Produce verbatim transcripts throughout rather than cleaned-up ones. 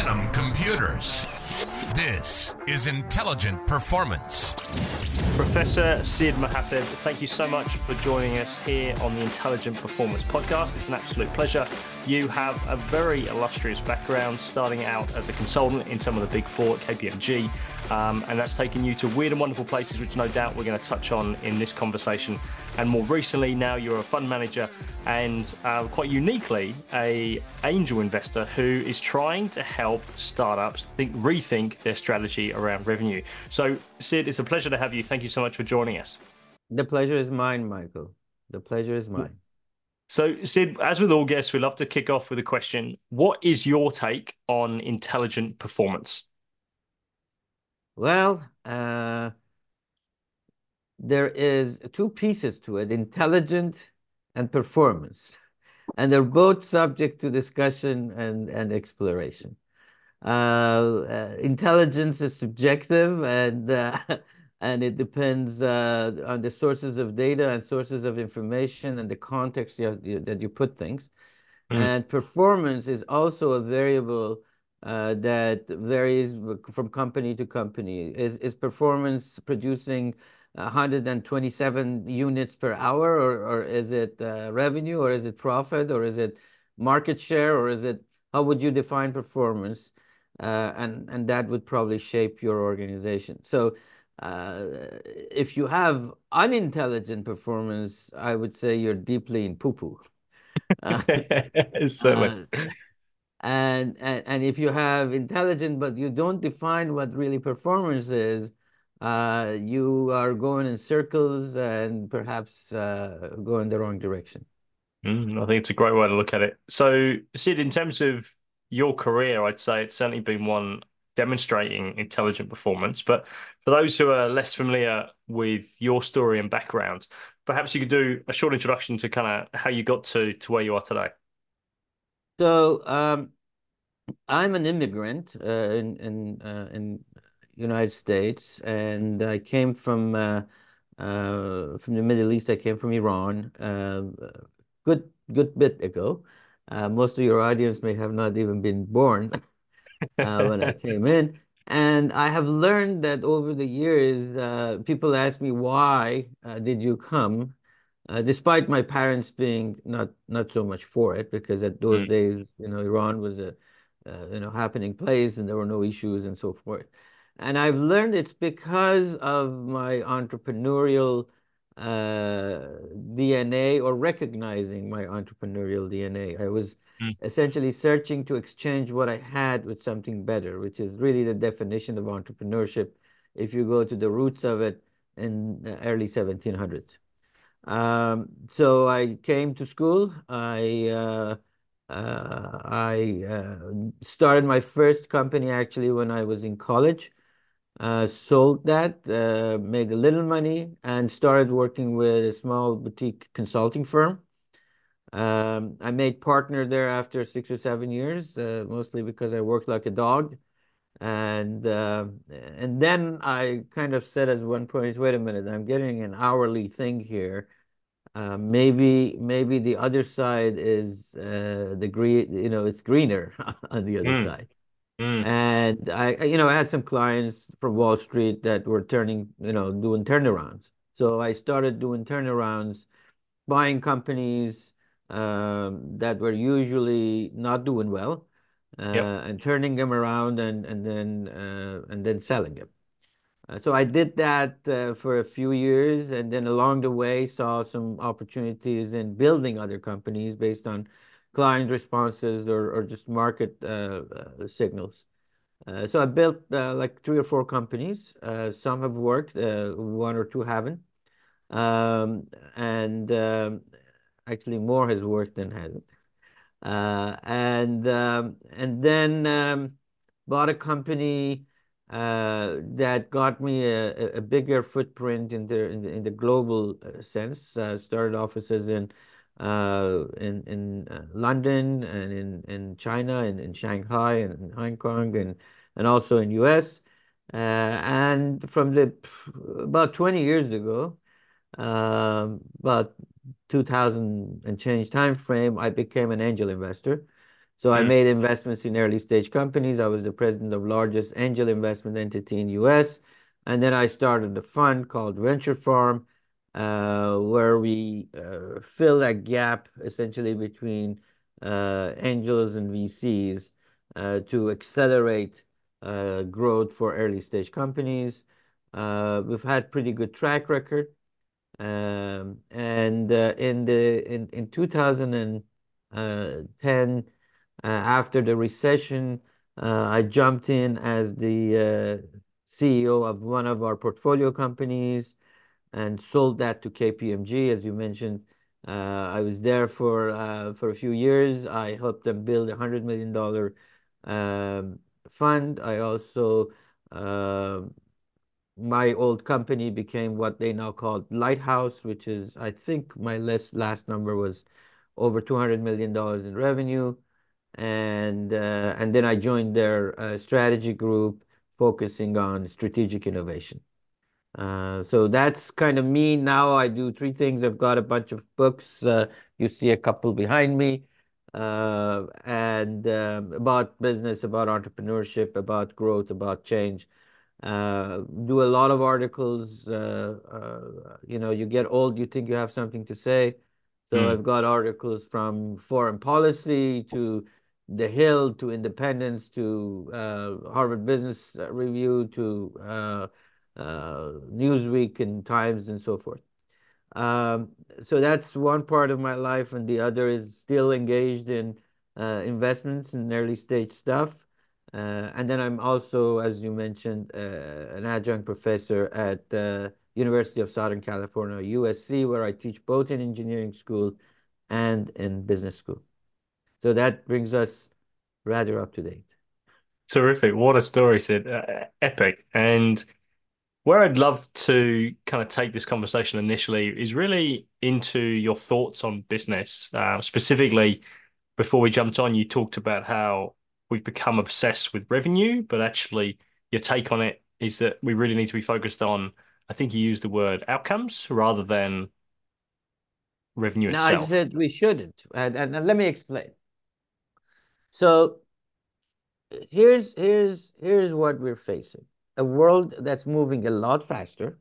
Quantum Computers. This is Intelligent Performance. Professor Sid Mohasseb, thank you so much for joining us here on the Intelligent Performance podcast. It's an absolute pleasure. You have a very illustrious background, starting out as a consultant in some of the big four at K P M G, um, and that's taken you to weird and wonderful places, which no doubt we're going to touch on in this conversation. And more recently, now you're a fund manager and uh, quite uniquely, a angel investor who is trying to help startups think, rethink their strategy around revenue. So, Sid, it's a pleasure to have you. Thank you so much for joining us. The pleasure is mine, Michael. The pleasure is mine. So, Sid, as with all guests, we love to kick off with a question. What is your take on intelligent performance? Well, uh, there is two pieces to it, intelligent and performance. And they're both subject to discussion and, and exploration. Uh, uh, intelligence is subjective, and uh, and it depends uh, on the sources of data and sources of information and the context you have, you, that you put things. Mm. And performance is also a variable uh, that varies from company to company. Is is performance producing one hundred twenty-seven units per hour, or or is it uh, revenue, or is it profit, or is it market share, or is it, how would you define performance? Uh, and and that would probably shape your organization. So uh, if you have unintelligent performance, I would say you're deeply in poo-poo. Uh, Certainly. uh, and, and and if you have intelligent but you don't define what really performance is, uh, you are going in circles and perhaps uh, go in the wrong direction. Mm, I think it's a great way to look at it. So, Sid, in terms of your career, I'd say it's certainly been one demonstrating intelligent performance. But for those who are less familiar with your story and background, perhaps you could do a short introduction to kind of how you got to, to where you are today. So um, I'm an immigrant uh, in in uh, in United States, and I came from uh, uh, from the Middle East. I came from Iran, uh, good good bit ago. Uh, most of your audience may have not even been born uh, when I came in. And I have learned that over the years, uh, people ask me, why uh, did you come? Uh, despite my parents being not not so much for it, because at those mm. days, you know, Iran was a uh, you know happening place, and there were no issues and so forth. And I've learned it's because of my entrepreneurial uh, D N A, or recognizing my entrepreneurial D N A. I was mm. essentially searching to exchange what I had with something better, which is really the definition of entrepreneurship if you go to the roots of it in the early seventeen hundreds. Um, so I came to school. I uh, uh, I uh, started my first company actually when I was in college. Uh, sold that, uh, made a little money, and started working with a small boutique consulting firm. Um, I made partner there after six or seven years, uh, mostly because I worked like a dog. And uh, and then I kind of said at one point, wait a minute, I'm getting an hourly thing here. Uh, maybe maybe the other side is uh, the green, you know, it's greener on the other mm. side. Mm. And I, you know, I had some clients from Wall Street that were turning, you know, doing turnarounds. So I started doing turnarounds, buying companies um, that were usually not doing well, uh, yep. and turning them around, and and then uh, and then selling them. Uh, so I did that uh, for a few years, and then along the way saw some opportunities in building other companies based on client responses or, or just market uh, uh, signals. Uh, so I built uh, like three or four companies. Uh, some have worked, uh, one or two haven't. Um, and um, actually more has worked than hasn't. Uh, and, um, and then um, bought a company uh, that got me a, a bigger footprint in the, in the, in the global sense. Uh, started offices in Uh, in in uh, London, and in in China, and in Shanghai, and in Hong Kong, and and also in U S. Uh, and from the about twenty years ago, um, about two thousand and change time frame, I became an angel investor. So I Mm. made investments in early stage companies. I was the president of largest angel investment entity in U S. And then I started a fund called Venture Farm, uh, where we uh, fill that gap essentially between uh, angels and V Cs uh, to accelerate uh, growth for early stage companies. Uh, we've had pretty good track record. Um, and uh, in the in, in two thousand ten, uh, after the recession, uh, I jumped in as the uh, C E O of one of our portfolio companies and sold that to K P M G, as you mentioned. Uh, I was there for uh, for a few years. I helped them build a hundred million dollar um, fund. I also uh, my old company became what they now call Lighthouse, which is, I think my last last number was over two hundred million dollars in revenue. And uh, and then I joined their uh, strategy group focusing on strategic innovation. Uh, so that's kind of me now. I do three things. I've got a bunch of books. Uh, you see a couple behind me, uh, and um, about business, about entrepreneurship, about growth, about change. Uh, do a lot of articles. Uh, uh, you know, you get old, you think you have something to say. So Mm. I've got articles from foreign policy to The Hill to Independence to uh, Harvard Business Review to uh, uh, Newsweek and Times and so forth. Um, so that's one part of my life, and the other is still engaged in uh, investments and early stage stuff. Uh, and then I'm also, as you mentioned, uh, an adjunct professor at the University of Southern California, U S C, where I teach both in engineering school and in business school. So that brings us rather up to date. Terrific. What a story, Sid. Uh, epic. And where I'd love to kind of take this conversation initially is really into your thoughts on business. Uh, specifically, before we jumped on, you talked about how we've become obsessed with revenue, but actually, your take on it is that we really need to be focused on, I think you used the word outcomes rather than revenue Now, I itself. said we shouldn't, and, and, and let me explain. So here's here's here's what we're facing: a world that's moving a lot faster.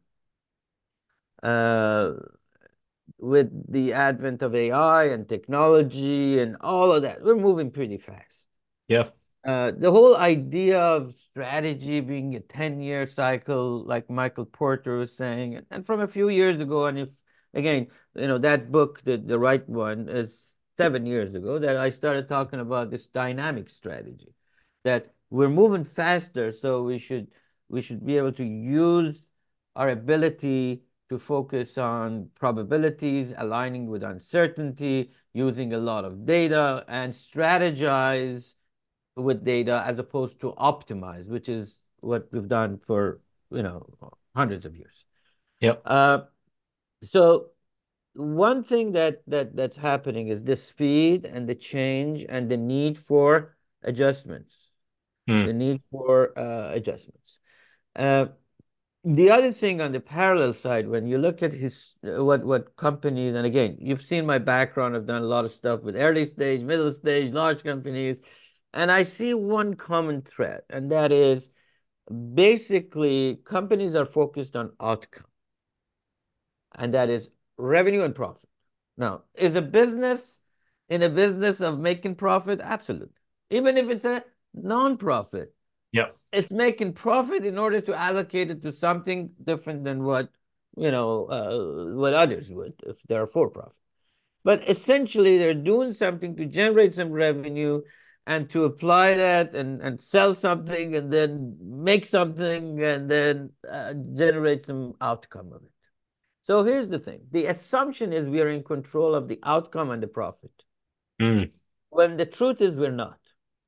Uh, with the advent of A I and technology and all of that, we're moving pretty fast. Yeah. Uh, the whole idea of strategy being a ten-year cycle, like Michael Porter was saying, and from a few years ago, and if again, you know, that book, the, the right one, is seven years ago that I started talking about this dynamic strategy, that we're moving faster, so we should we should be able to use our ability to focus on probabilities, aligning with uncertainty, using a lot of data, and strategize with data as opposed to optimize, which is what we've done for, you know, hundreds of years. Yep. Uh, so one thing that that that's happening is the speed and the change and the need for adjustments, Mm. the need for uh, adjustments. Uh, the other thing on the parallel side, when you look at his what what companies, and again, you've seen my background. I've done a lot of stuff with early stage, middle stage, large companies, and I see one common thread, and that is basically companies are focused on outcome, and that is revenue and profit. Now, is a business in a business of making profit? Absolutely. Even if it's a non-profit, Yep. it's making profit in order to allocate it to something different than what, you know, uh, what others would if they're for profit. But essentially, they're doing something to generate some revenue and to apply that and, and sell something and then make something and then uh, generate some outcome of it. So here's the thing. The assumption is we are in control of the outcome and the profit, Mm. when the truth is we're not.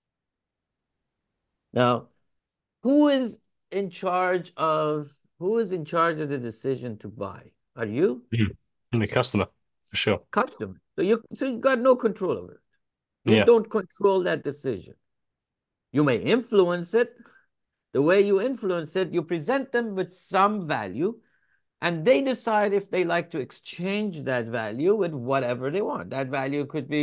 Now, who is in charge of who is in charge of the decision to buy? Are you? Mm. And the customer, for sure. Customer. So you so you got no control over it. You Yeah. don't control that decision. You may influence it. The way you influence it, you present them with some value, and they decide if they like to exchange that value with whatever they want. That value could be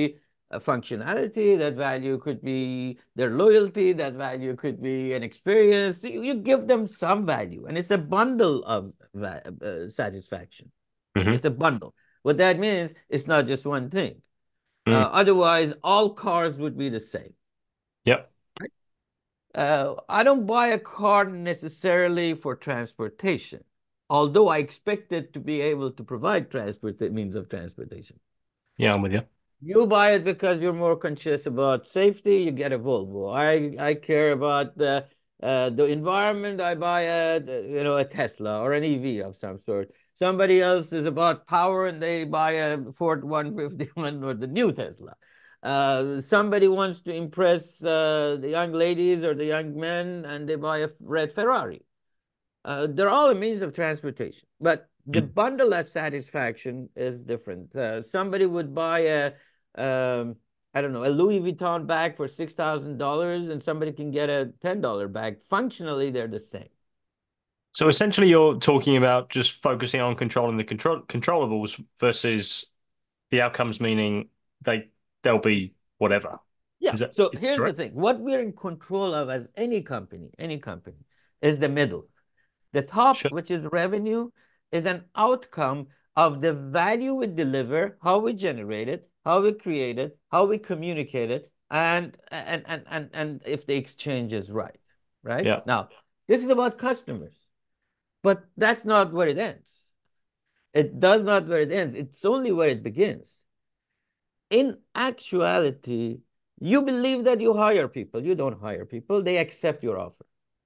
a functionality, that value could be their loyalty, that value could be an experience. You, you give them some value, and it's a bundle of uh, satisfaction. Mm-hmm. It's a bundle. What that means, it's not just one thing. Mm. Uh, otherwise, all cars would be the same. Yep. Uh, I don't buy a car necessarily for transportation, although I expect it to be able to provide transport means of transportation. Yeah, I'm with you. You buy it because you're more conscious about safety. You get a Volvo. I I care about the uh, the environment. I buy a you know a Tesla or an E V of some sort. Somebody else is about power and they buy a Ford one fifty-one or the new Tesla. Uh, somebody wants to impress uh, the young ladies or the young men and they buy a red Ferrari. Uh, they're all a means of transportation, but the Mm. bundle of satisfaction is different. Uh, somebody would buy a, um, I don't know, a Louis Vuitton bag for six thousand dollars and somebody can get a ten dollar bag. Functionally, they're the same. So essentially, you're talking about just focusing on controlling the control controllables versus the outcomes, meaning they they'll be whatever. Yeah. Is that So is here's the correct? thing. What we're in control of as any company, any company, is the middle. The top, Sure. which is revenue, is an outcome of the value we deliver, how we generate it, how we create it, how we communicate it, and and and and, and if the exchange is right. Right? Yeah. Now, this is about customers, but that's not where it ends. It does not where it ends. It's only where it begins. In actuality, you believe that you hire people. You don't hire people. They accept your offer.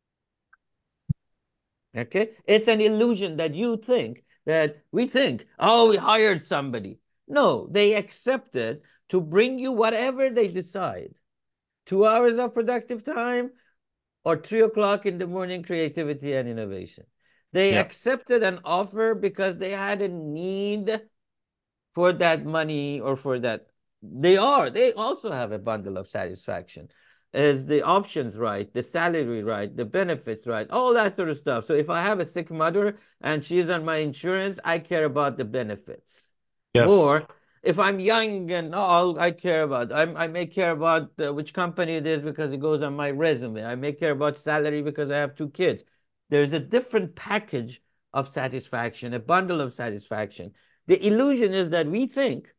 Okay? It's an illusion that you think that we think, oh, we hired somebody. No, they accepted to bring you whatever they decide. Two hours of productive time or three o'clock in the morning creativity and innovation. They Yeah. accepted an offer because they had a need for that money or for that. They are, they also have a bundle of satisfaction. Is the options right, the salary right, the benefits right, all that sort of stuff. So if I have a sick mother and she's on my insurance, I care about the benefits Yeah. more. If I'm young and all, I care about, I, I may care about uh, which company it is because it goes on my resume. I may care about salary because I have two kids. There's a different package of satisfaction, a bundle of satisfaction. The illusion is that we think,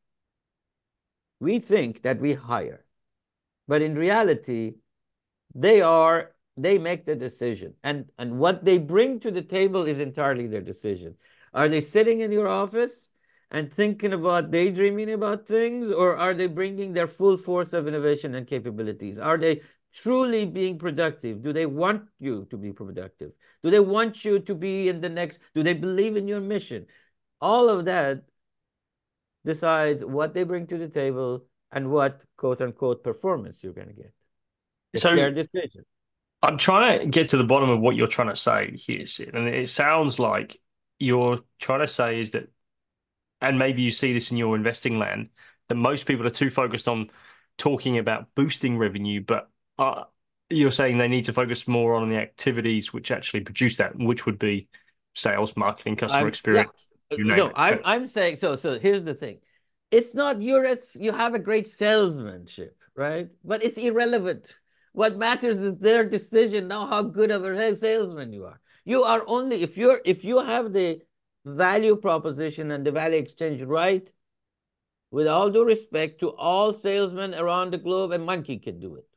we think that we hire, but in reality, they are, they make the decision. And, and what they bring to the table is entirely their decision. Are they sitting in your office and thinking about daydreaming about things, or are they bringing their full force of innovation and capabilities? Are they truly being productive? Do they want you to be productive? Do they want you to be in the next, do they believe in your mission? All of that decides what they bring to the table and what quote unquote performance you're going to get. It's So their decision. I'm trying to get to the bottom of what you're trying to say here, Sid. And it sounds like you're trying to say is that, and maybe you see this in your investing land, that most people are too focused on talking about boosting revenue, but uh, you're saying they need to focus more on the activities which actually produce that, which would be sales, marketing, customer I'm yeah. experience, you name No, it. I'm I'm saying so. So here's the thing. It's not you're it's you have a great salesmanship, right? But it's irrelevant. What matters is their decision now how good of a salesman you are. You are only if you're if you have the value proposition and the value exchange right, with all due respect to all salesmen around the globe, a monkey can do it.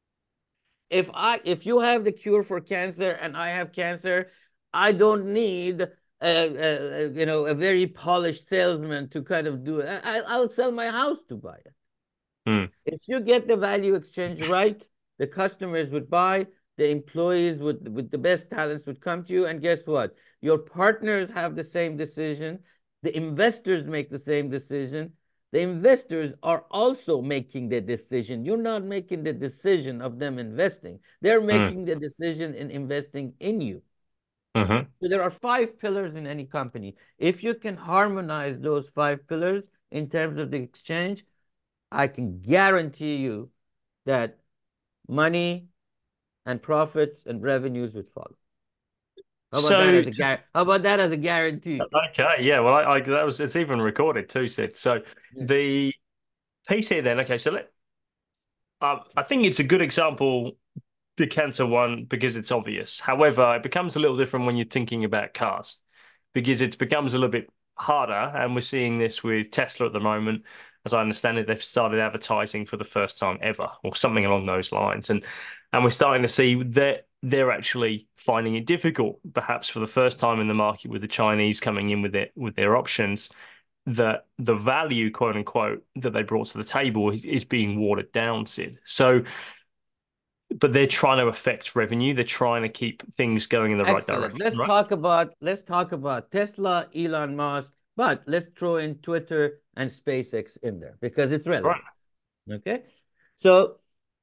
If I if you have the cure for cancer and I have cancer, I don't need a, a, a you know a very polished salesman to kind of do it. I, I'll sell my house to buy it. Hmm. If you get the value exchange right, the customers would buy, the employees would with the best talents would come to you, and guess what? Your partners have the same decision, the investors make the same decision. The investors are also making the decision. You're not making the decision of them investing. They're Hmm. making the decision in investing in you. Mm-hmm. So there are five pillars in any company. If you can harmonize those five pillars in terms of the exchange, I can guarantee you that money and profits and revenues would follow. How about that So as a gar how about that as a guarantee? okay, yeah. Well, I, I that was it's even recorded too, Sid. So Yeah. the Piece here then. Okay, so let, um, I think it's a good example, the Canter one, because it's obvious. However, it becomes a little different when you're thinking about cars, because it becomes a little bit harder. And we're seeing this with Tesla at the moment. As I understand it, they've started advertising for the first time ever, or something along those lines. And and we're starting to see that they're actually finding it difficult, perhaps for the first time in the market, with the Chinese coming in with it with their options, that the value, quote unquote, that they brought to the table is, is being watered down, Sid. So, but they're trying to affect revenue. They're trying to keep things going in the right Excellent. direction, Let's right? talk about let's talk about Tesla, Elon Musk, but let's throw in Twitter and SpaceX in there because it's Right. relevant. Okay. So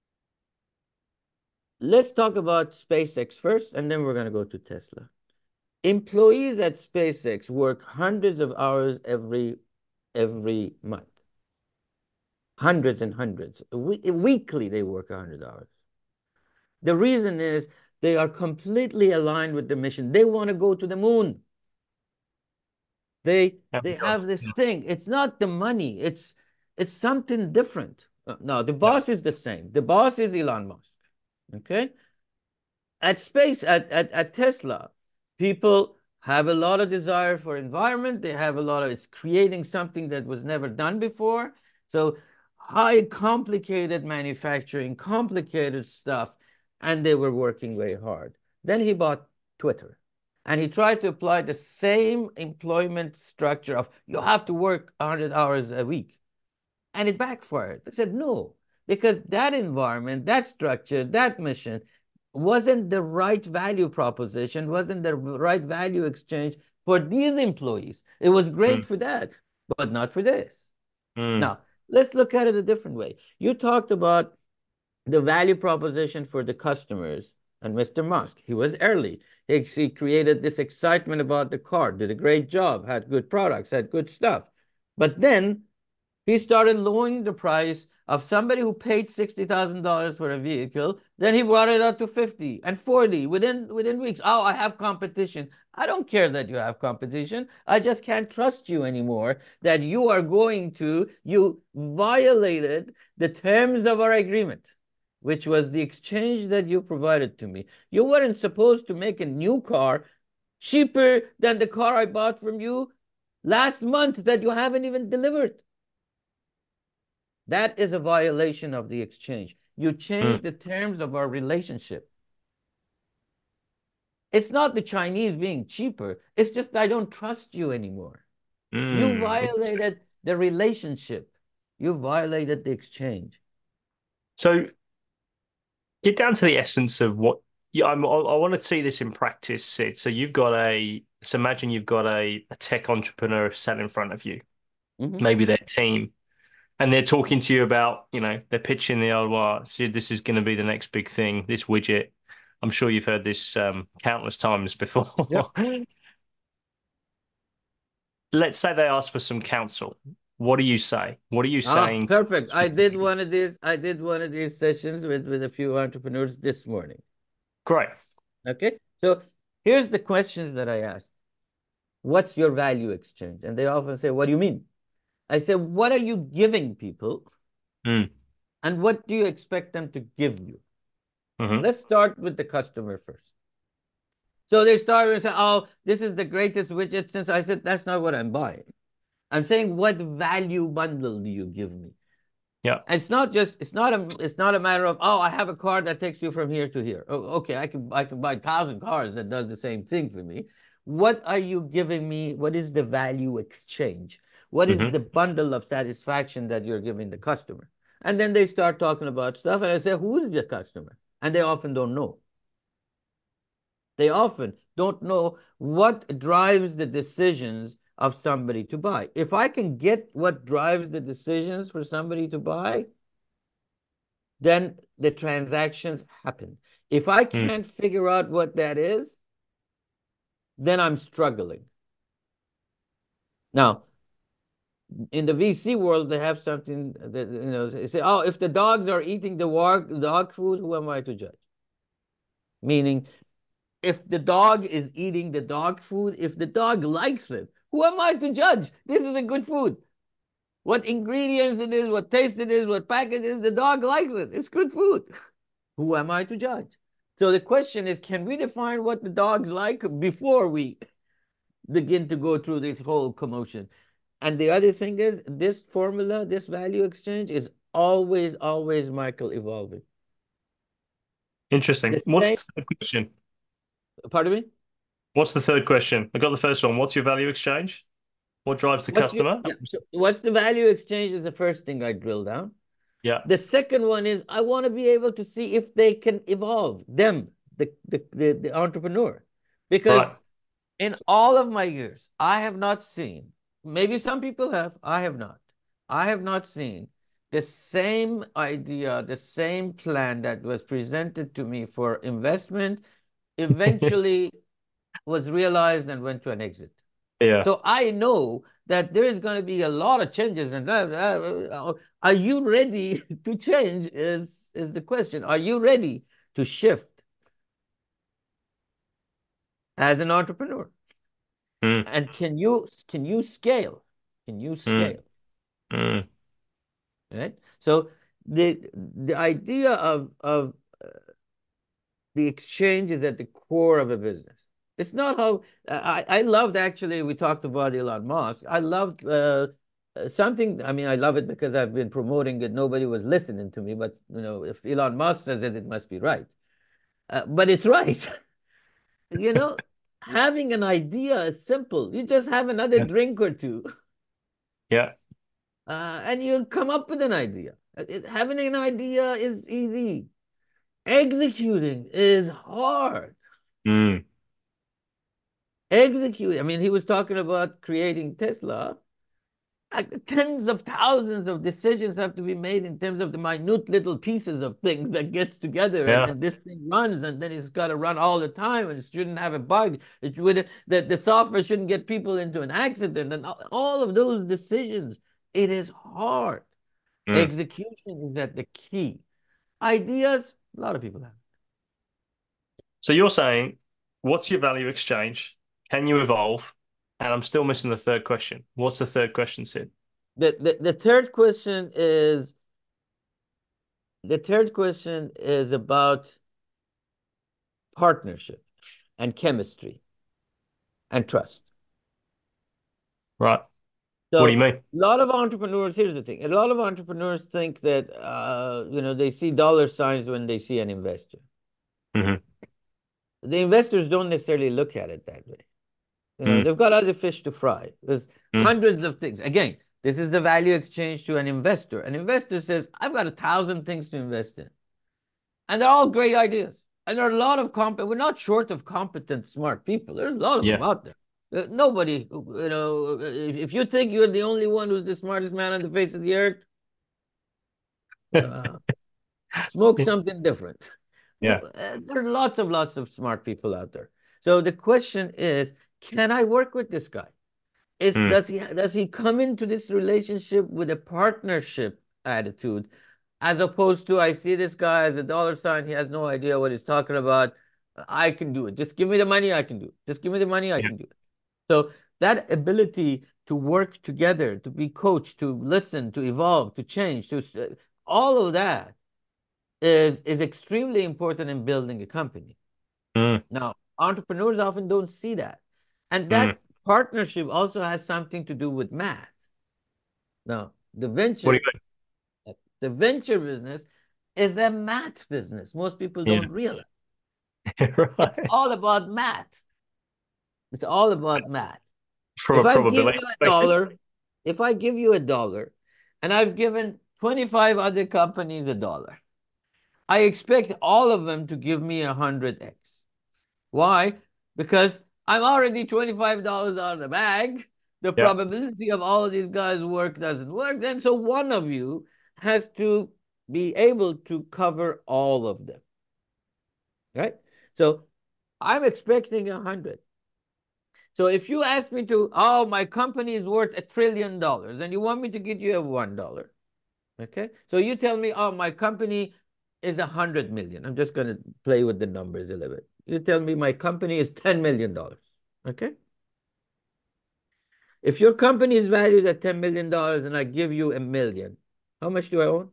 let's talk about SpaceX first, and then we're going to go to Tesla. Employees at SpaceX work hundreds of hours every every month. Hundreds and hundreds. We, weekly, they work one hundred hours. The reason is they are completely aligned with the mission. They want to go to the moon. They Yeah, they God. have this Yeah. thing. It's not the money. It's it's something different. Uh, No, the Yeah. boss is the same. The boss is Elon Musk. Okay? At space, at, at, at Tesla, people have a lot of desire for environment. They have a lot of, it's creating something that was never done before. So high complicated manufacturing, complicated stuff, and they were working very hard. Then he bought Twitter. And he tried to apply the same employment structure of you have to work one hundred hours a week. And it backfired. They said no, because that environment, that structure, that mission wasn't the right value proposition, wasn't the right value exchange for these employees. It was great Mm. for that, but not for this. Mm. Now, let's look at it a different way. You talked about the value proposition for the customers and Mister Musk. He was early. He, he created this excitement about the car, did a great job, had good products, had good stuff. But then he started lowering the price of somebody who paid sixty thousand dollars for a vehicle. Then he brought it up to fifty and forty within, within weeks. Oh, I have competition. I don't care that you have competition. I just can't trust you anymore that you are going to, you violated the terms of our agreement, which was the exchange that you provided to me. You weren't supposed to make a new car cheaper than the car I bought from you last month that you haven't even delivered. That is a violation of the exchange. You Mm. change the terms of our relationship. It's not the Chinese being cheaper. It's just I don't trust you anymore. You Mm. Interesting. violated the relationship. You violated the exchange. So get down to the essence of what yeah, I'm, I, I want to see this in practice, Sid. So you've got a, so imagine you've got a, a tech entrepreneur sat in front of you, Mhm. maybe their team, and they're talking to you about, you know, they're pitching the old, well, Sid, this is going to be the next big thing, this widget. I'm sure you've heard this um, countless times before. Yep. Let's say they ask for some counsel. What do you say? What are you Ah, saying? perfect. I did one of these. I did one of these sessions with, with a few entrepreneurs this morning. Great. Okay. So here's the questions that I ask. What's your value exchange? And they often say, what do you mean? I say, what are you giving people? Mm. And what do you expect them to give you? Hmm. Let's start with the customer first. So they start and say, oh, this is the greatest widget since I said, that's not what I'm buying. I'm saying, what value bundle do you give me? Yeah. And it's not just, it's not a, it's not a matter of, oh, I have a car that takes you from here to here. Oh, okay, I can, I can buy a thousand cars that does the same thing for me. What are you giving me? What is the value exchange? What is Hmm. the bundle of satisfaction that you're giving the customer? And then they start talking about stuff, and I say, who is the customer? And they often don't know. They often don't know what drives the decisions of somebody to buy. If I can get what drives the decisions for somebody to buy, then the transactions happen. If I Mm. can't figure out what that is, then I'm struggling. Now, in the V C world, they have something that, you know, they say, oh, if the dogs are eating the dog food, who am I to judge? Meaning, if the dog is eating the dog food, if the dog likes it, who am I to judge? This is a good food. what ingredients it is, what taste it is, what package it is. The dog likes it. It's good food. Who am I to judge? So the question is, can we define what the dogs like before we begin to go through this whole commotion? And the other thing is, this formula, this value exchange is always, always, Michael, evolving. Interesting. The What's same, the third question? pardon me? What's the third question? I got the first one. What's your value exchange? What drives the What's your, customer? yeah, so what's the value exchange is the first thing I drill down. Yeah. The second one is I want to be able to see if they can evolve, them, the, the, the, the entrepreneur. Because Right. in all of my years, I have not seen, maybe some people have, I have not. I have not seen the same idea, the same plan that was presented to me for investment eventually was realized and went to an exit. Yeah. So I know that there is going to be a lot of changes, and uh, uh, are you ready to change? Is is the question? Are you ready to shift as an entrepreneur? Mm, And can you can you scale? Can you mm, scale? mm. Right. So the the idea of of the exchange is at the core of a business. It's not how I, I loved actually, we talked about Elon Musk. I loved uh, uh, something. I mean, I love it because I've been promoting it. Nobody was listening to me, but you know, if Elon Musk says it, it must be right. Uh, but it's right. You know, having an idea is simple. You just have another Yeah. drink or two, Yeah. uh, and you come up with an idea. It, having an idea is easy. Executing is hard. Mm. Execute. I mean, he was talking about creating Tesla. Like, tens of thousands of decisions have to be made in terms of the minute little pieces of things that gets together, and, Yeah. and this thing runs, and then it's got to run all the time, and it shouldn't have a bug. It would the, the software shouldn't get people into an accident, and all of those decisions. It is hard. Mm. Execution is at the key. Ideas, a lot of people have. So you're saying, what's your value exchange? Can you evolve? And I'm still missing the third question. What's the third question, Sid? The, the, the third question is the third question is about partnership and chemistry and trust. Right. What do you So mean? a lot of entrepreneurs, here's the thing. A lot of entrepreneurs think that uh, you know, they see dollar signs when they see an investor. Hmm. The investors don't necessarily look at it that way. You know, Mm, they've got other fish to fry. There's mm. hundreds of things. Again, this is the value exchange to an investor. An investor says, I've got a thousand things to invest in. And they're all great ideas. And there are a lot of comp. We're not short of competent, smart people. There's a lot of them Yeah. out there. Uh, Nobody, you know, if, if you think you're the only one who's the smartest man on the face of the earth, uh, smoke something different. Yeah. Uh, There are lots of lots of smart people out there. So the question is, can I work with this guy? Is Mm. does he does he come into this relationship with a partnership attitude, as opposed to I see this guy as a dollar sign, he has no idea what he's talking about. I can do it. Just give me the money, I can do it. Just give me the money, I Yeah. can do it. So that ability to work together, to be coached, to listen, to evolve, to change, to all of that is is extremely important in building a company. Mm, Now, entrepreneurs often don't see that. And mm. that partnership also has something to do with math. Now, the What do venture, the venture business is a math business. Most people you don't realize. mean? It's Right. all about math. It's all about math. From If a I give probability you a perspective. dollar, if I give you a dollar, and I've given twenty-five other companies a dollar, I expect all of them to give me a hundred X. Why? Because I'm already twenty-five dollars out of the bag. The Yeah. probability of all of these guys' work doesn't work. And so one of you has to be able to cover all of them. Right? So I'm expecting a hundred. So if you ask me to, oh, my company is worth a trillion dollars, and you want me to give you a one dollar. Okay. So you tell me, oh, my company is a hundred million. I'm just going to play with the numbers a little bit. You tell me my company is ten million dollars. Okay. If your company is valued at ten million dollars and I give you a million, how much do I own?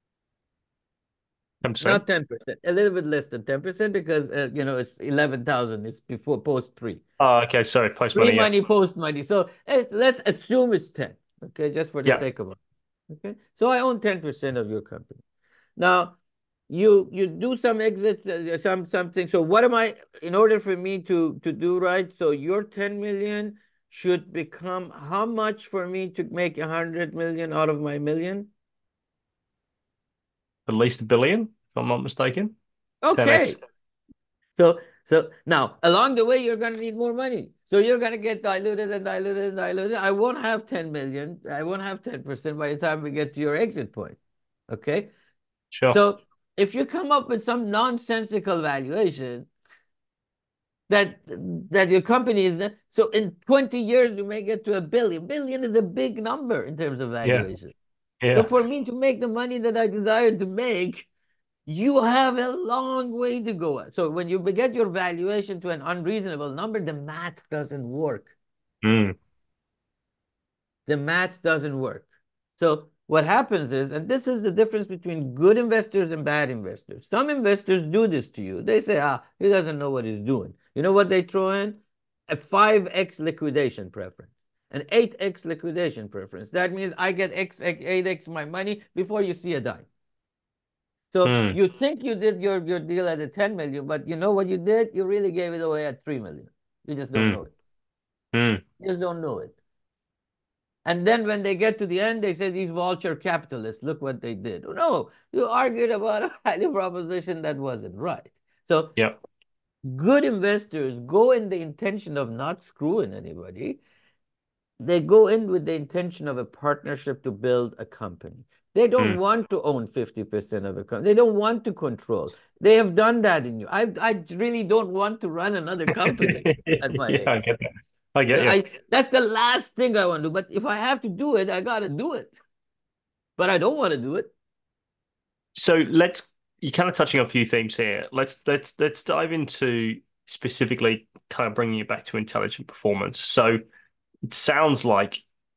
ten percent. Not ten percent, a little bit less than ten percent because, uh, you know, it's eleven thousand. It's before post pre. Oh, okay. Sorry, post money. Yeah. Pre-money, post-money. So eh, let's assume it's ten, okay, just for the Yeah. sake of it. Okay. So I own ten percent of your company. Now, you you do some exits, uh, some something. So what am I, in order for me to to do right? So your ten million should become how much for me to make a hundred million out of my million? At least a billion, if I'm not mistaken. ten x. Okay. So so now along the way you're going to need more money. So you're going to get diluted and diluted and diluted. I won't have ten million. I won't have ten percent by the time we get to your exit point. Okay. Sure. So if you come up with some nonsensical valuation that that your company is, so in twenty years you may get to a billion. Billion is a big number in terms of valuation. Yeah. So for me to make the money that I desire to make, you have a long way to go. So when you get your valuation to an unreasonable number, the math doesn't work. Mm. The math doesn't work. So what happens is, and this is the difference between good investors and bad investors. Some investors do this to you. They say, ah, he doesn't know what he's doing. You know what they throw in? A five X liquidation preference, an eight X liquidation preference. That means I get X, eight X my money before you see a dime. So mm. you think you did your, your deal at a ten million, but you know what you did? You really gave it away at three million. You just don't Mm. know it. Mm. You just don't know it. And then when they get to the end, they say these vulture capitalists, look what they did. No, you argued about a value proposition that wasn't right. So yeah. Good investors go in the intention of not screwing anybody. They go in with the intention of a partnership to build a company. They don't mm. want to own fifty percent of a company. They don't want to control. They have done that in you. I, I really don't want to run another company at my yeah, age. I get that. I get you. I, that's the last thing I want to do. But if I have to do it, I got to do it. But I don't want to do it. So let's, you're kind of touching on a few themes here. Let's let's let's dive into specifically kind of bringing it back to intelligent performance. So it sounds like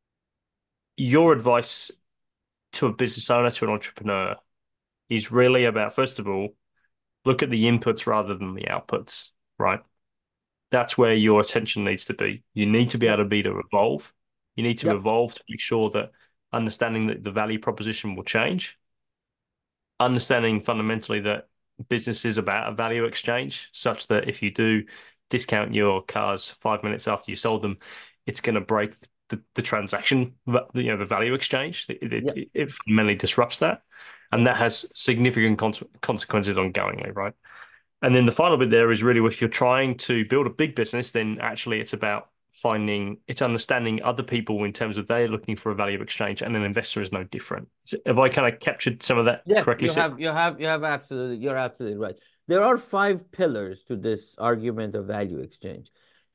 your advice to a business owner, to an entrepreneur, is really about, first of all, look at the inputs rather than the outputs, right? That's where your attention needs to be. You need to be able to be to evolve. You need to Yep. evolve to make sure that understanding that the value proposition will change, understanding fundamentally that business is about a value exchange, such that if you do discount your cars five minutes after you sold them, it's going to break the, the transaction, you know, the value exchange. It, it, Yep. it, it fundamentally disrupts that. And that has significant con consequences ongoingly, right? And then the final bit there is really, if you're trying to build a big business, then actually it's about finding, it's understanding other people in terms of they're looking for a value exchange, and an investor is no different. Have I kind of captured some of that Yeah, correctly? you have, you have, you have absolutely, you're absolutely right. There are five pillars to this argument of value exchange.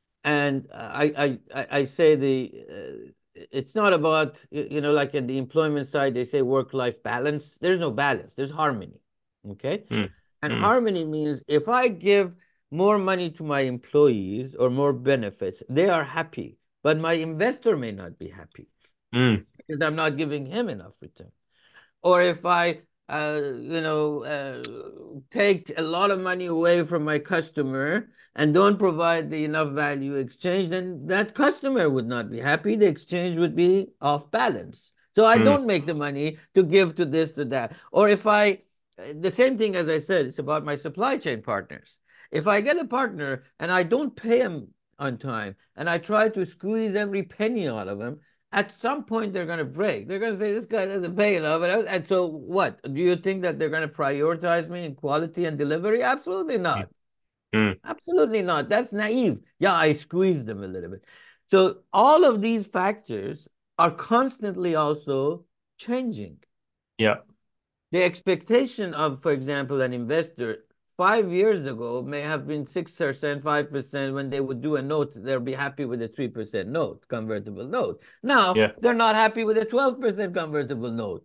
And I, I, I say the, uh, it's not about, you know, like in the employment side, they say work-life balance. There's no balance, there's harmony, okay? Mm. And mm. harmony means if I give more money to my employees or more benefits, they are happy, but my investor may not be happy mm. because I'm not giving him enough return. Or if I, uh, you know, uh, take a lot of money away from my customer and don't provide the enough value exchange, then that customer would not be happy. The exchange would be off balance. So I Mm. don't make the money to give to this or that. Or if I, the same thing as I said, it's about my supply chain partners. If I get a partner and I don't pay him on time and I try to squeeze every penny out of him, at some point they're going to break. They're going to say, this guy doesn't pay enough. And so what? Do you think that they're going to prioritize me in quality and delivery? Absolutely not. Mm. Absolutely not. That's naive. Yeah, I squeezed them a little bit. So all of these factors are constantly also changing. Yeah. The expectation of, for example, an investor five years ago may have been six percent, five percent. When they would do a note, they'll be happy with a three percent note, convertible note. Now, yeah. they're not happy with a twelve percent convertible note.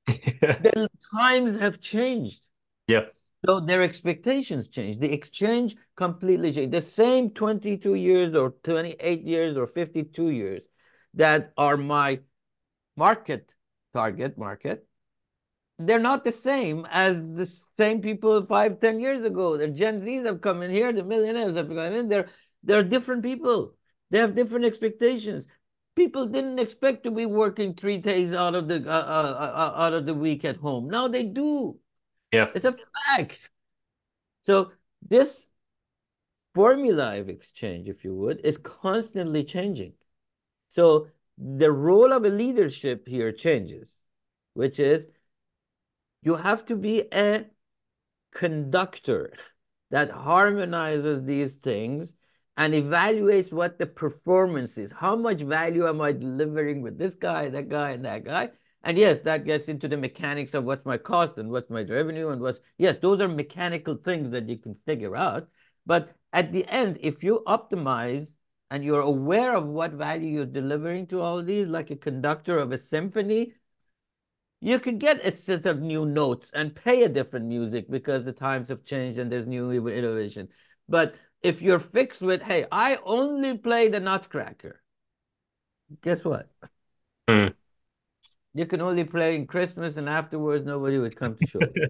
The times have changed. Yeah. So their expectations change. The exchange completely changed. The same twenty-two years or twenty-eight years or fifty-two years, that are my market, target market, they're not the same as the same people five, ten years ago. The Gen Zs have come in here, the millionaires have come in. They're they're different people. They have different expectations. People didn't expect to be working three days out of the uh, uh, uh, out of the week at home. Now they do. Yeah. It's a fact. So this formula of exchange, if you would, is constantly changing. So the role of a leadership here changes, which is you have to be a conductor that harmonizes these things and evaluates what the performance is. How much value am I delivering with this guy, that guy, and that guy? And yes, that gets into the mechanics of what's my cost and what's my revenue and what's, yes, those are mechanical things that you can figure out. But at the end, if you optimize and you're aware of what value you're delivering to all of these, like a conductor of a symphony, you could get a set of new notes and pay a different music because the times have changed and there's new innovation. But if you're fixed with, hey, I only play the Nutcracker, guess what? Mm. You can only play in Christmas, and afterwards nobody would come to show you.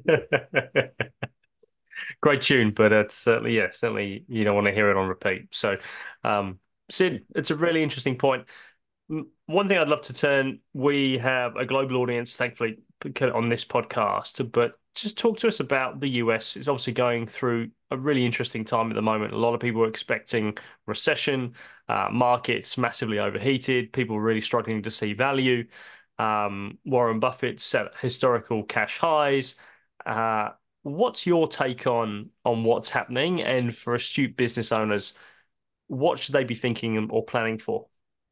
Great tune, but it's certainly, yeah, certainly you don't want to hear it on repeat. So, um, Sid, it's a really interesting point. One thing I'd love to turn, we have a global audience, thankfully, on this podcast, but just talk to us about the U S. It's obviously going through a really interesting time at the moment. A lot of people are expecting recession, uh, markets massively overheated, people really struggling to see value. Um, Warren Buffett set historical cash highs. Uh, what's your take on on what's happening? And for astute business owners, what should they be thinking or planning for?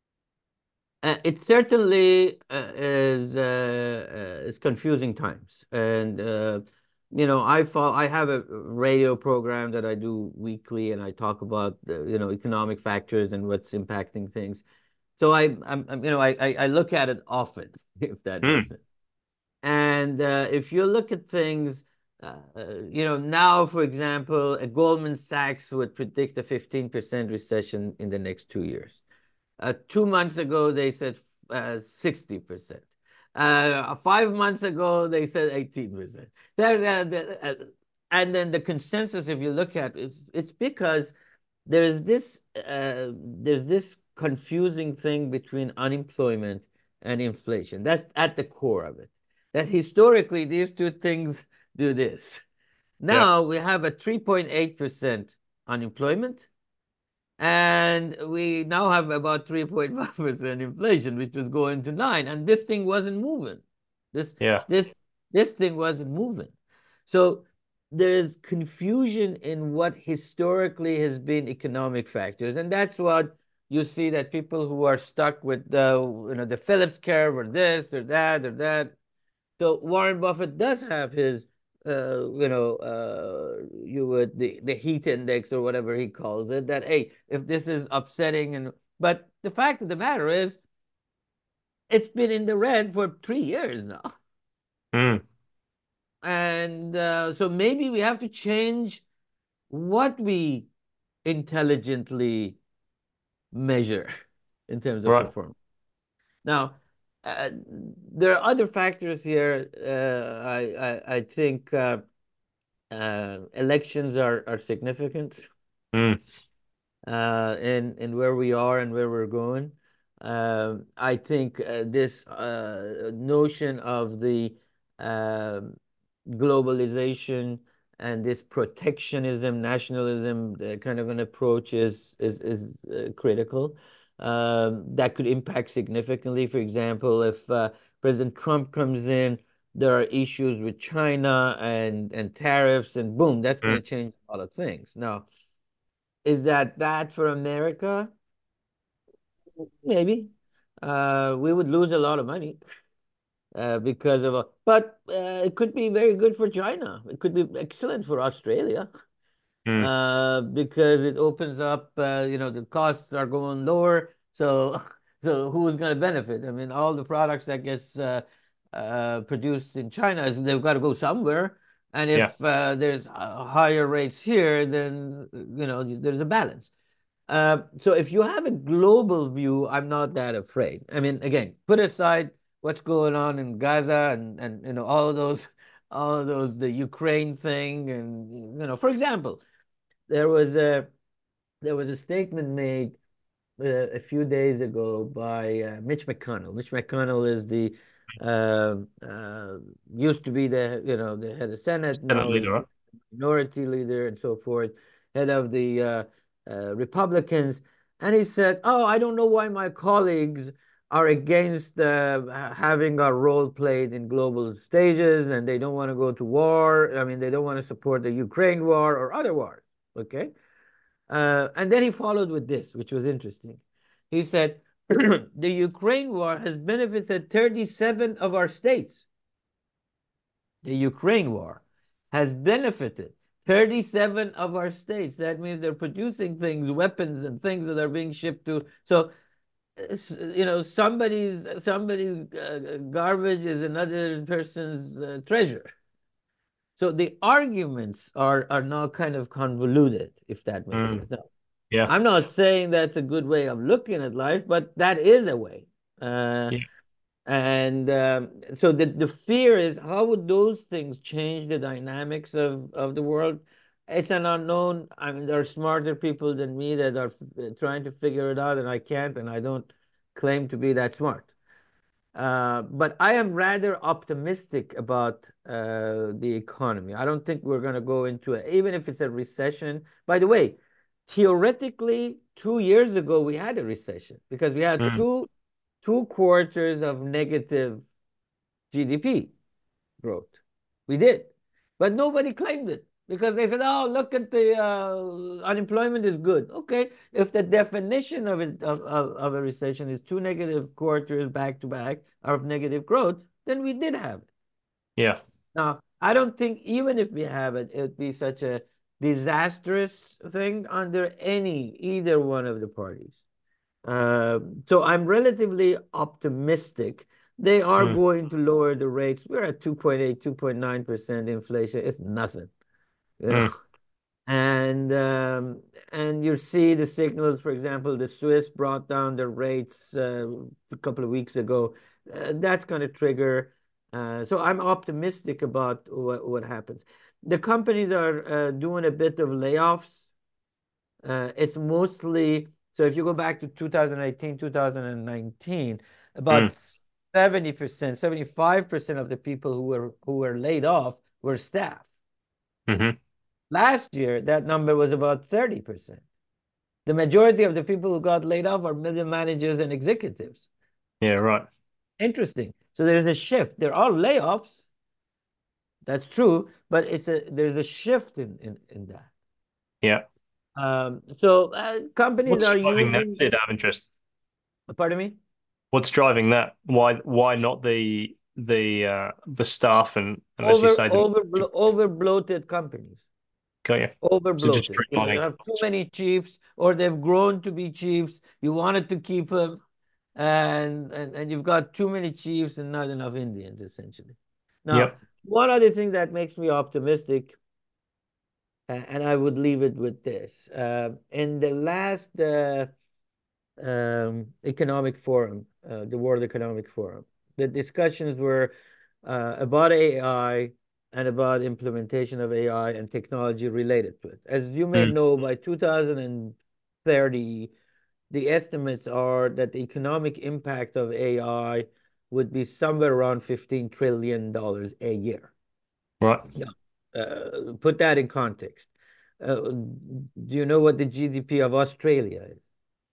Uh, it certainly uh, is uh, uh, is confusing times, and uh, you know, I follow, I have a radio program that I do weekly, and I talk about the, you know, economic factors and what's impacting things. So I, I'm, I'm you know, I, I I look at it often, if that makes Mm. sense. And uh, if you look at things, uh, uh, you know, now, for example, a Goldman Sachs would predict a fifteen percent recession in the next two years. Uh, two months ago, they said uh, sixty percent. Uh, five months ago, they said eighteen percent. Uh, and then the consensus, if you look at it, it's because there's this uh, there's this confusing thing between unemployment and inflation. That's at the core of it. That historically, these two things do this. Yeah. Now we have a three point eight percent unemployment, and we now have about three point five percent inflation, which was going to nine. And this thing wasn't moving. This, Yeah. this, this thing wasn't moving. So there's confusion in what historically has been economic factors. And that's what you see, that people who are stuck with the, you know, the Phillips curve or this or that or that. So Warren Buffett does have his uh, you know, uh, you would the the heat index or whatever he calls it. That, hey, if this is upsetting, and but the fact of the matter is, it's been in the red for three years now, Mm. and uh, so maybe we have to change what we intelligently measure in terms of Right. performance. Now, uh, there are other factors here. Uh, I, I I think. Uh, uh, elections are, are significant Mm. uh, in, in where we are and where we're going. Um, I think uh, this uh, notion of the um globalization and this protectionism, nationalism, uh, kind of an approach is is is uh, critical. Um, that could impact significantly. For example, if uh, President Trump comes in, there are issues with China and and tariffs, and boom, that's going Mm. to change a lot of things. Now, is that bad for America? Maybe. Uh, we would lose a lot of money uh, because of a, but uh, it could be very good for China. It could be excellent for Australia Mm. uh, because it opens up, uh, you know, the costs are going lower. So, so who's going to benefit? I mean, all the products that gets uh, uh, produced in China, they've got to go somewhere. And Yeah. if uh, there's uh, higher rates here, then, you know, there's a balance. Uh, so if you have a global view, I'm not that afraid. I mean, again, put aside what's going on in Gaza and and you know all of those, all of those the Ukraine thing, and you know, for example, there was a there was a statement made uh, a few days ago by uh, Mitch McConnell. Mitch McConnell is the uh, uh, used to be the you know the head of Senate, Senate now leader, is right? the minority leader and so forth, head of the uh, uh, Republicans. And he said, "Oh, I don't know why my colleagues are against uh, having our role played in global stages, and they don't want to go to war. I mean, they don't want to support the Ukraine war or other wars." Okay. Uh, and then he followed with this, which was interesting. He said, the Ukraine war has benefited thirty-seven of our states. The Ukraine war has benefited thirty-seven of our states. That means they're producing things, weapons and things that are being shipped to. So, you know, somebody's somebody's uh, garbage is another person's uh, treasure. So the arguments are are now kind of convoluted, if that makes Mm, sense. Now, yeah. I'm not saying that's a good way of looking at life, but that is a way. Uh, Yeah. and um, so the, the fear is how would those things change the dynamics of, of the world? It's an unknown. I mean, there are smarter people than me that are f- trying to figure it out, and I can't, and I don't claim to be that smart. Uh, but I am rather optimistic about uh, the economy. I don't think we're going to go into it, even if it's a recession. By the way, theoretically, two years ago we had a recession because we had Mm, two two quarters of negative G D P growth. We did, but nobody claimed it because they said, "Oh, look at the uh, unemployment is good." Okay, if the definition of it of, of, of a recession is two negative quarters back to back of negative growth, then we did have it. yeah. Now, I don't think even if we have it, it would be such a disastrous thing under any either one of the parties. Uh, so I'm relatively optimistic. They are Mm, going to lower the rates. We're at two point eight, two point nine percent inflation. It's nothing, you know. mm, And um, and you see the signals. For example, the Swiss brought down their rates uh, a couple of weeks ago. Uh, that's going to trigger. Uh, so I'm optimistic about what, what happens. The companies are uh, doing a bit of layoffs. Uh, it's mostly, so if you go back to two thousand eighteen, two thousand nineteen, mm, about seventy percent, seventy-five percent of the people who were who were laid off were staff. hmm. Last year, that number was about thirty percent. The majority of the people who got laid off are middle managers and executives. Yeah, right. Interesting. So there's a shift. There are layoffs. That's true, but it's a there's a shift in in, in that. Yeah. Um, so uh, companies What's are driving that? using, Out of interest. pardon me? What's driving that? Why why not the the uh the staff and and as you over say the over over bloated companies, got you. over So just bloated, you know, you streamlining. have too many chiefs or they've grown to be chiefs, you wanted to keep them, and and, and you've got too many chiefs and not enough Indians essentially. Now, Yep. one other thing that makes me optimistic, and I would leave it with this, uh, in the last uh, um, economic forum, uh, the World Economic Forum. The discussions were uh, about A I and about implementation of A I and technology related to it. As you may Mm, know, by two thousand thirty, the estimates are that the economic impact of A I would be somewhere around fifteen trillion dollars a year. right. Now, uh, put that in context. Uh, do you know what the G D P of Australia is?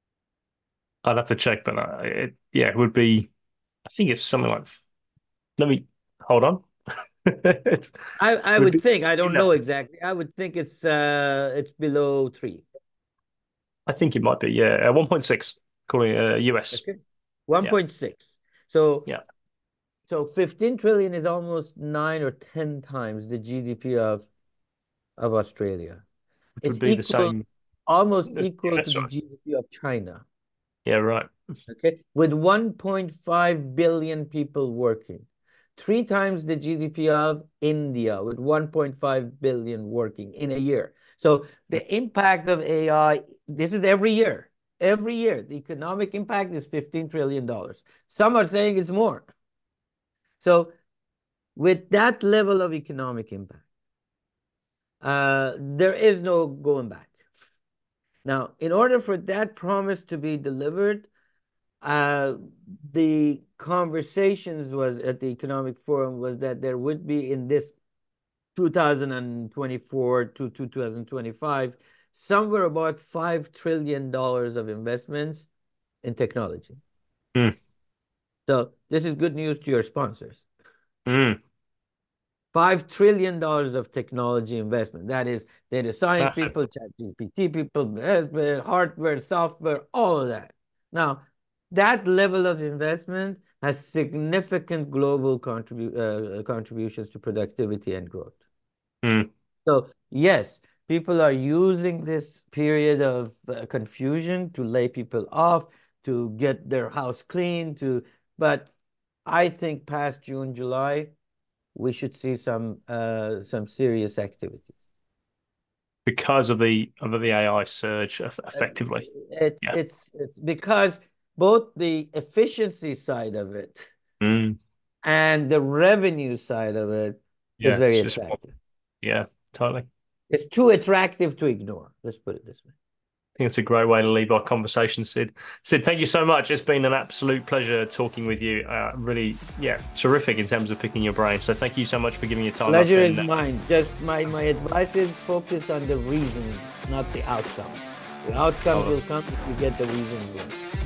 I'd have to check, but uh, it, yeah, it would be. I think it's something like. Let me hold on. It's, I I would would be think, I don't yeah. know exactly. I would think it's uh it's below three. I think it might be yeah. Uh, one point six, calling uh, U S. Okay. Yeah, one point six. So yeah. so fifteen trillion is almost nine or ten times the G D P of of Australia. Which It's would be the equal, same. almost uh, equal Yeah, to the sorry. G D P of China. Yeah, right. Okay. With one point five billion people working. Three times the G D P of India with one point five billion working in a year. So the impact of A I, this is every year. Every year, the economic impact is fifteen trillion dollars. Some are saying it's more. So with that level of economic impact, uh, there is no going back. Now, in order for that promise to be delivered, uh, the conversations was at the Economic Forum was that there would be in this two thousand twenty-four to two thousand twenty-five, somewhere about five trillion dollars of investments in technology. Mm. So this is good news to your sponsors. Mm. five trillion dollars of technology investment. That is data science Massive. people, ChatGPT people, hardware, software, all of that. Now, that level of investment has significant global contribu uh, contributions to productivity and growth. Mm. So, yes, people are using this period of uh, confusion to lay people off, to get their house clean, to, but I think past June, July, we should see some uh, some serious activities because of the of the A I surge, effectively. It's yeah. it's it's because both the efficiency side of it mm. and the revenue side of it yeah, is very just, attractive. Yeah, totally. It's too attractive to ignore. Let's put it this way. I think it's a great way to leave our conversation, Sid. Sid, thank you so much. It's been an absolute pleasure talking with you. Uh, really, yeah, terrific in terms of picking your brain. So thank you so much for giving your time. Pleasure is mine. Just my, my advice is focus on the reasons, not the outcomes. The outcomes oh. will come if you get the reasons right.